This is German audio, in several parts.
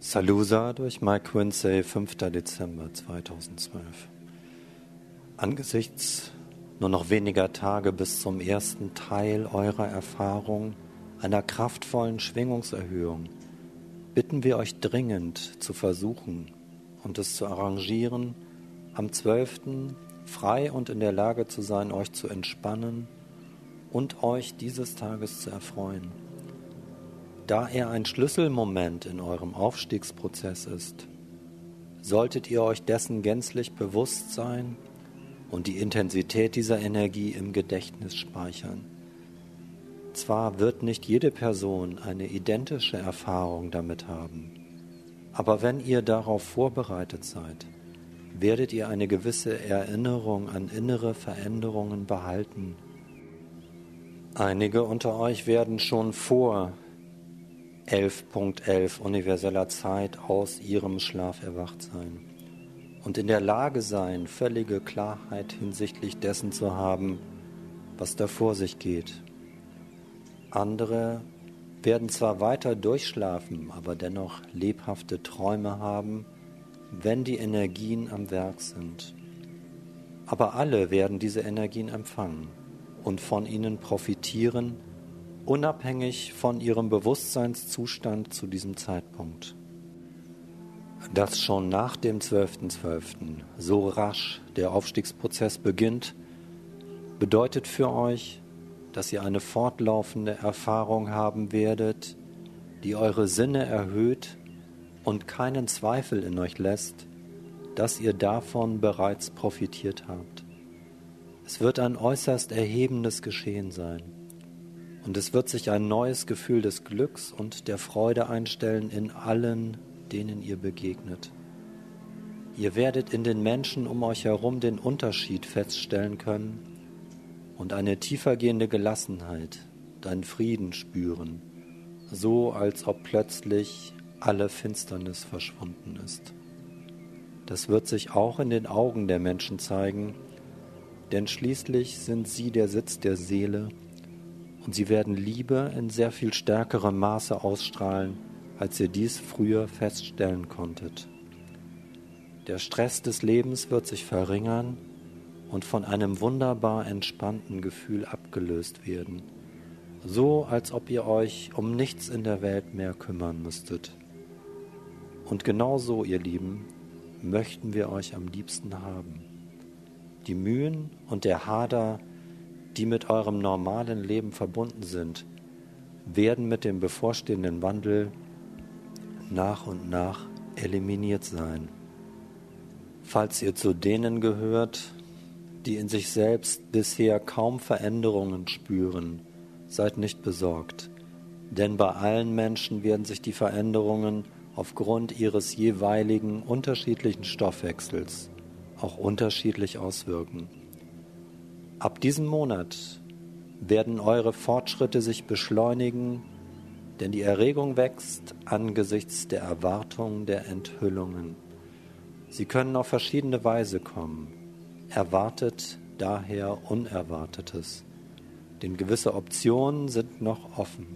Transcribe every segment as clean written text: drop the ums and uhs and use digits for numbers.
Salusa durch Mike Quincy, 5. Dezember 2012. Angesichts nur noch weniger Tage bis zum ersten Teil eurer Erfahrung einer kraftvollen Schwingungserhöhung bitten wir euch dringend zu versuchen und es zu arrangieren, am 12. frei und in der Lage zu sein, euch zu entspannen und euch dieses Tages zu erfreuen. Da er ein Schlüsselmoment in eurem Aufstiegsprozess ist, solltet ihr euch dessen gänzlich bewusst sein und die Intensität dieser Energie im Gedächtnis speichern. Zwar wird nicht jede Person eine identische Erfahrung damit haben, aber wenn ihr darauf vorbereitet seid, werdet ihr eine gewisse Erinnerung an innere Veränderungen behalten. Einige unter euch werden schon vor 11.11 universeller Zeit aus ihrem Schlaf erwacht sein und in der Lage sein, völlige Klarheit hinsichtlich dessen zu haben, was da vor sich geht. Andere werden zwar weiter durchschlafen, aber dennoch lebhafte Träume haben, wenn die Energien am Werk sind. Aber alle werden diese Energien empfangen und von ihnen profitieren, unabhängig von ihrem Bewusstseinszustand zu diesem Zeitpunkt. Dass schon nach dem 12.12. so rasch der Aufstiegsprozess beginnt, bedeutet für euch, dass ihr eine fortlaufende Erfahrung haben werdet, die eure Sinne erhöht und keinen Zweifel in euch lässt, dass ihr davon bereits profitiert habt. Es wird ein äußerst erhebendes Geschehen sein. Und es wird sich ein neues Gefühl des Glücks und der Freude einstellen in allen, denen ihr begegnet. Ihr werdet in den Menschen um euch herum den Unterschied feststellen können und eine tiefergehende Gelassenheit, einen Frieden spüren, so als ob plötzlich alle Finsternis verschwunden ist. Das wird sich auch in den Augen der Menschen zeigen, denn schließlich sind sie der Sitz der Seele, und sie werden Liebe in sehr viel stärkerem Maße ausstrahlen, als ihr dies früher feststellen konntet. Der Stress des Lebens wird sich verringern und von einem wunderbar entspannten Gefühl abgelöst werden, so als ob ihr euch um nichts in der Welt mehr kümmern müsstet. Und genau so, ihr Lieben, möchten wir euch am liebsten haben. Die Mühen und der Hader, die mit eurem normalen Leben verbunden sind, werden mit dem bevorstehenden Wandel nach und nach eliminiert sein. Falls ihr zu denen gehört, die in sich selbst bisher kaum Veränderungen spüren, seid nicht besorgt, denn bei allen Menschen werden sich die Veränderungen aufgrund ihres jeweiligen unterschiedlichen Stoffwechsels auch unterschiedlich auswirken. Ab diesem Monat werden eure Fortschritte sich beschleunigen, denn die Erregung wächst angesichts der Erwartung der Enthüllungen. Sie können auf verschiedene Weise kommen. Erwartet daher Unerwartetes, denn gewisse Optionen sind noch offen.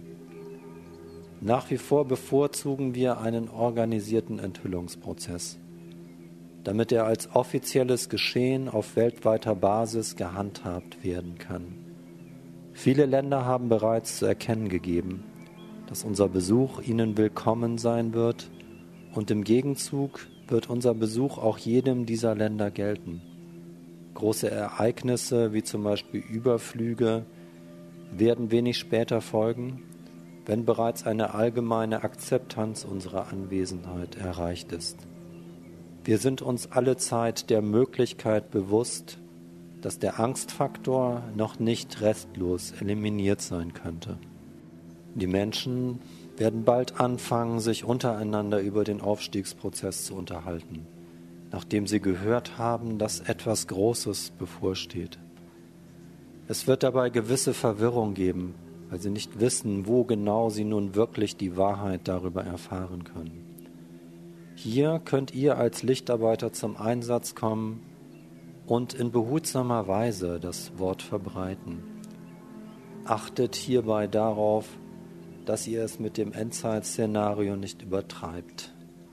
Nach wie vor bevorzugen wir einen organisierten Enthüllungsprozess, damit er als offizielles Geschehen auf weltweiter Basis gehandhabt werden kann. Viele Länder haben bereits zu erkennen gegeben, dass unser Besuch ihnen willkommen sein wird, und im Gegenzug wird unser Besuch auch jedem dieser Länder gelten. Große Ereignisse, wie zum Beispiel Überflüge, werden wenig später folgen, wenn bereits eine allgemeine Akzeptanz unserer Anwesenheit erreicht ist. Wir sind uns alle Zeit der Möglichkeit bewusst, dass der Angstfaktor noch nicht restlos eliminiert sein könnte. Die Menschen werden bald anfangen, sich untereinander über den Aufstiegsprozess zu unterhalten, nachdem sie gehört haben, dass etwas Großes bevorsteht. Es wird dabei gewisse Verwirrung geben, weil sie nicht wissen, wo genau sie nun wirklich die Wahrheit darüber erfahren können. Hier könnt ihr als Lichtarbeiter zum Einsatz kommen und in behutsamer Weise das Wort verbreiten. Achtet hierbei darauf, dass ihr es mit dem Endzeitszenario nicht übertreibt.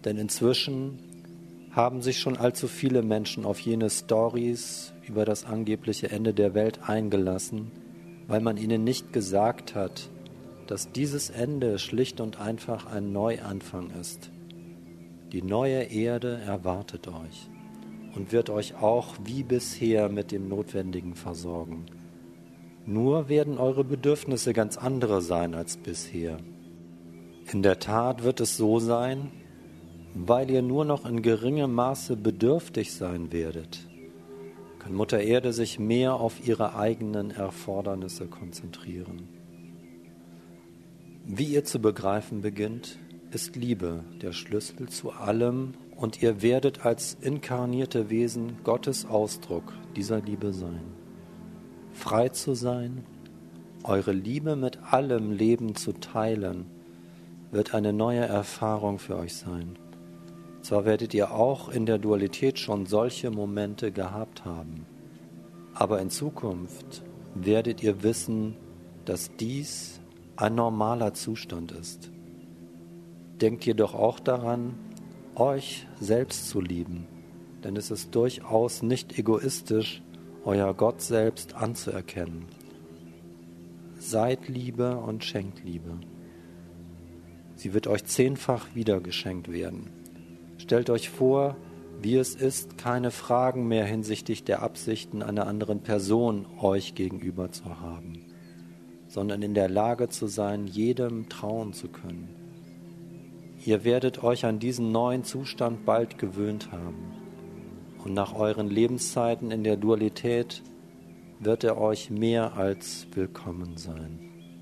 Denn inzwischen haben sich schon allzu viele Menschen auf jene Stories über das angebliche Ende der Welt eingelassen, weil man ihnen nicht gesagt hat, dass dieses Ende schlicht und einfach ein Neuanfang ist. Die neue Erde erwartet euch und wird euch auch wie bisher mit dem Notwendigen versorgen. Nur werden eure Bedürfnisse ganz andere sein als bisher. In der Tat wird es so sein, weil ihr nur noch in geringem Maße bedürftig sein werdet, kann Mutter Erde sich mehr auf ihre eigenen Erfordernisse konzentrieren. Wie ihr zu begreifen beginnt, ist Liebe der Schlüssel zu allem und ihr werdet als inkarnierte Wesen Gottes Ausdruck dieser Liebe sein. Frei zu sein, eure Liebe mit allem Leben zu teilen, wird eine neue Erfahrung für euch sein. Zwar werdet ihr auch in der Dualität schon solche Momente gehabt haben, aber in Zukunft werdet ihr wissen, dass dies ein normaler Zustand ist. Denkt jedoch auch daran, euch selbst zu lieben, denn es ist durchaus nicht egoistisch, euer Gott selbst anzuerkennen. Seid Liebe und schenkt Liebe. Sie wird euch 10-fach wieder geschenkt werden. Stellt euch vor, wie es ist, keine Fragen mehr hinsichtlich der Absichten einer anderen Person euch gegenüber zu haben, sondern in der Lage zu sein, jedem trauen zu können. Ihr werdet euch an diesen neuen Zustand bald gewöhnt haben und nach euren Lebenszeiten in der Dualität wird er euch mehr als willkommen sein.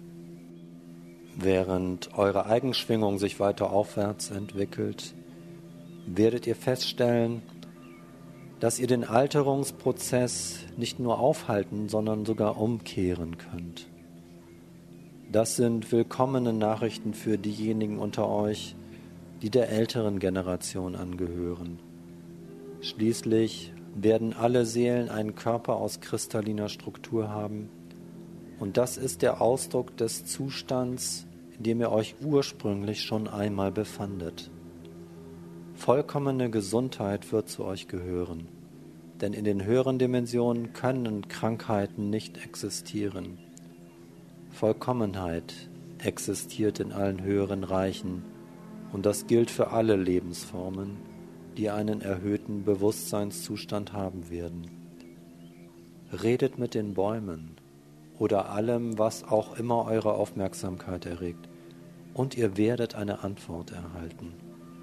Während eure Eigenschwingung sich weiter aufwärts entwickelt, werdet ihr feststellen, dass ihr den Alterungsprozess nicht nur aufhalten, sondern sogar umkehren könnt. Das sind willkommene Nachrichten für diejenigen unter euch, die der älteren Generation angehören. Schließlich werden alle Seelen einen Körper aus kristalliner Struktur haben, und das ist der Ausdruck des Zustands, in dem ihr euch ursprünglich schon einmal befandet. Vollkommene Gesundheit wird zu euch gehören, denn in den höheren Dimensionen können Krankheiten nicht existieren. Vollkommenheit existiert in allen höheren Reichen und das gilt für alle Lebensformen, die einen erhöhten Bewusstseinszustand haben werden. Redet mit den Bäumen oder allem, was auch immer eure Aufmerksamkeit erregt, und ihr werdet eine Antwort erhalten.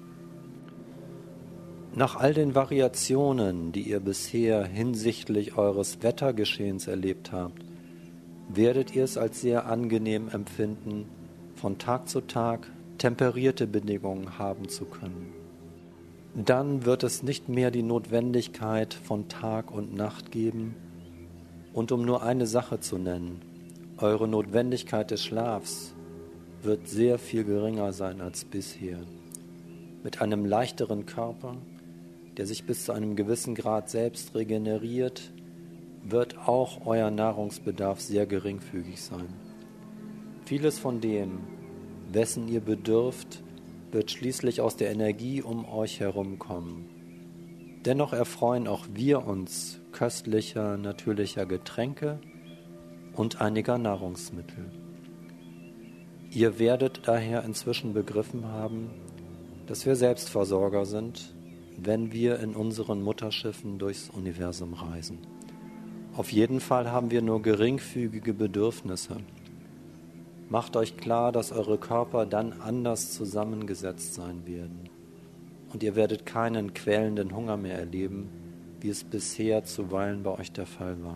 Nach all den Variationen, die ihr bisher hinsichtlich eures Wettergeschehens erlebt habt, werdet ihr es als sehr angenehm empfinden, von Tag zu Tag temperierte Bedingungen haben zu können. Dann wird es nicht mehr die Notwendigkeit von Tag und Nacht geben, und um nur eine Sache zu nennen, eure Notwendigkeit des Schlafs wird sehr viel geringer sein als bisher. Mit einem leichteren Körper, der sich bis zu einem gewissen Grad selbst regeneriert, wird auch euer Nahrungsbedarf sehr geringfügig sein. Vieles von dem, wessen ihr bedürft, wird schließlich aus der Energie um euch herum kommen. Dennoch erfreuen auch wir uns köstlicher, natürlicher Getränke und einiger Nahrungsmittel. Ihr werdet daher inzwischen begriffen haben, dass wir Selbstversorger sind, wenn wir in unseren Mutterschiffen durchs Universum reisen. Auf jeden Fall haben wir nur geringfügige Bedürfnisse. Macht euch klar, dass eure Körper dann anders zusammengesetzt sein werden. Und ihr werdet keinen quälenden Hunger mehr erleben, wie es bisher zuweilen bei euch der Fall war.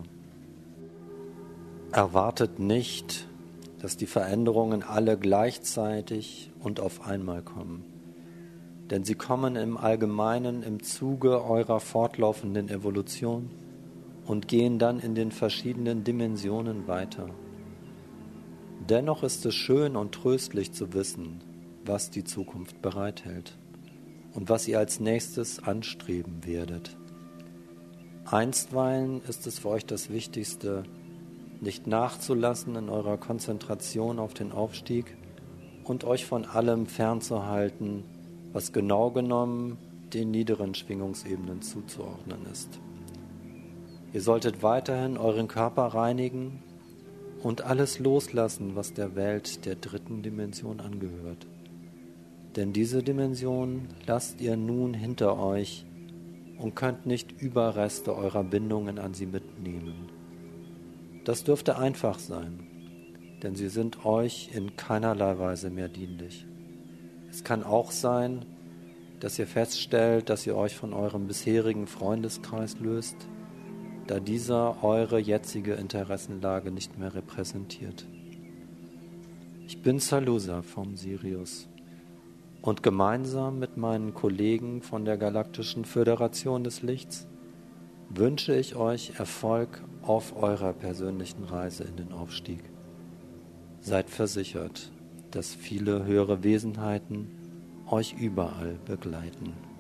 Erwartet nicht, dass die Veränderungen alle gleichzeitig und auf einmal kommen. Denn sie kommen im Allgemeinen im Zuge eurer fortlaufenden Evolution und gehen dann in den verschiedenen Dimensionen weiter. Dennoch ist es schön und tröstlich zu wissen, was die Zukunft bereithält und was ihr als nächstes anstreben werdet. Einstweilen ist es für euch das Wichtigste, nicht nachzulassen in eurer Konzentration auf den Aufstieg und euch von allem fernzuhalten, was genau genommen den niederen Schwingungsebenen zuzuordnen ist. Ihr solltet weiterhin euren Körper reinigen und alles loslassen, was der Welt der dritten Dimension angehört. Denn diese Dimension lasst ihr nun hinter euch und könnt nicht Überreste eurer Bindungen an sie mitnehmen. Das dürfte einfach sein, denn sie sind euch in keinerlei Weise mehr dienlich. Es kann auch sein, dass ihr feststellt, dass ihr euch von eurem bisherigen Freundeskreis löst, da dieser eure jetzige Interessenlage nicht mehr repräsentiert. Ich bin Salusa vom Sirius und gemeinsam mit meinen Kollegen von der Galaktischen Föderation des Lichts wünsche ich euch Erfolg auf eurer persönlichen Reise in den Aufstieg. Seid versichert, dass viele höhere Wesenheiten euch überall begleiten.